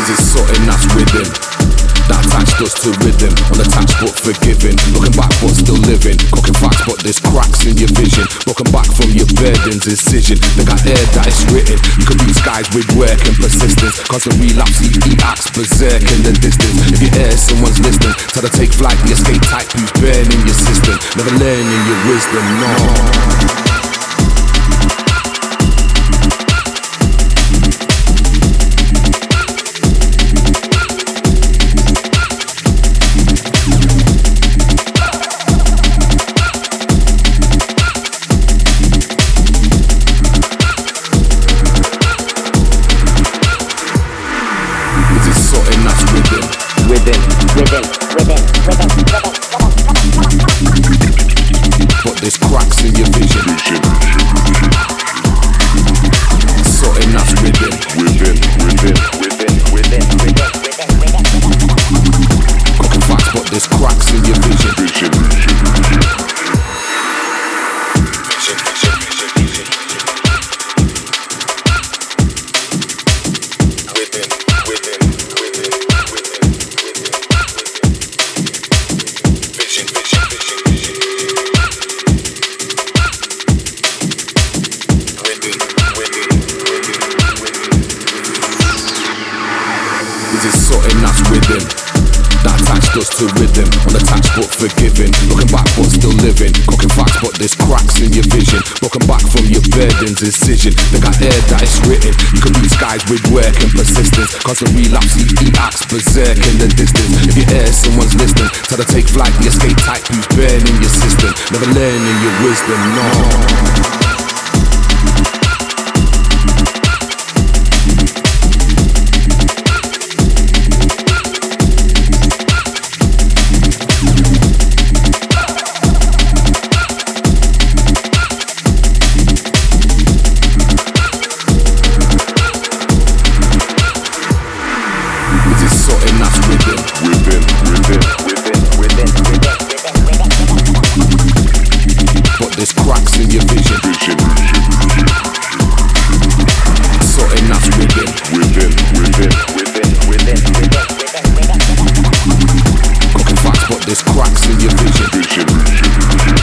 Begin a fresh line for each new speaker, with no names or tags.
Is it something that's within that attached us to rhythm, unattached but forgiving, looking back but still living, cooking facts but there's cracks in your vision, looking back from your burden's incision. They got air that is written. You could reach skies with work and persistence, constant relapse, he acts berserk in the distance. If you hear someone's listening, try to take flight, the escape type who's burning your system, never learning your wisdom, no. But there's cracks in your vision. Something that's within. Cooking facts, but there's cracks in your vision. Is something that's within that attached us to rhythm, unattached but forgiving, looking back but still living, cooking facts but there's cracks in your vision, looking back from your burden's incision. They got air that is written. You can reach skies with work and persistence, constant relapse, he acts berserk in the distance. If you hear someone's listening, try to take flight, the escape type who's burning your system, never learning your wisdom, no. Something that's within. But there's cracks in your vision. Something that's within. Cooking facts, but there's cracks in your vision.